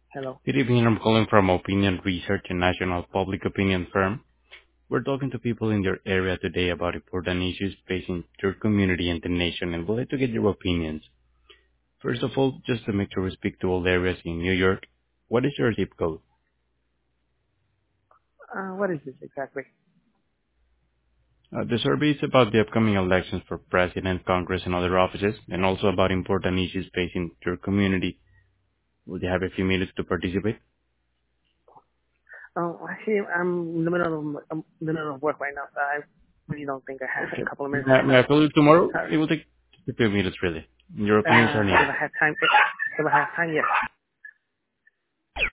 Hello. Good evening. I'm calling from Opinion Research, a national public opinion firm. We're talking to people in your area today about important issues facing your community and the nation, and we'd like to get your opinions. First of all, just to make sure we speak to all areas in New York, what is your zip code? What is this exactly? The survey is about the upcoming elections for President, Congress, and other offices, and also about important issues facing your community. Will you have a few minutes to participate? Oh, actually, I'm in the middle of work right now, so I really don't think I have Okay. a couple of minutes May right now. I call you tomorrow? Sorry. It will take a few minutes, really. Your opinions are needed. If I have time, yes.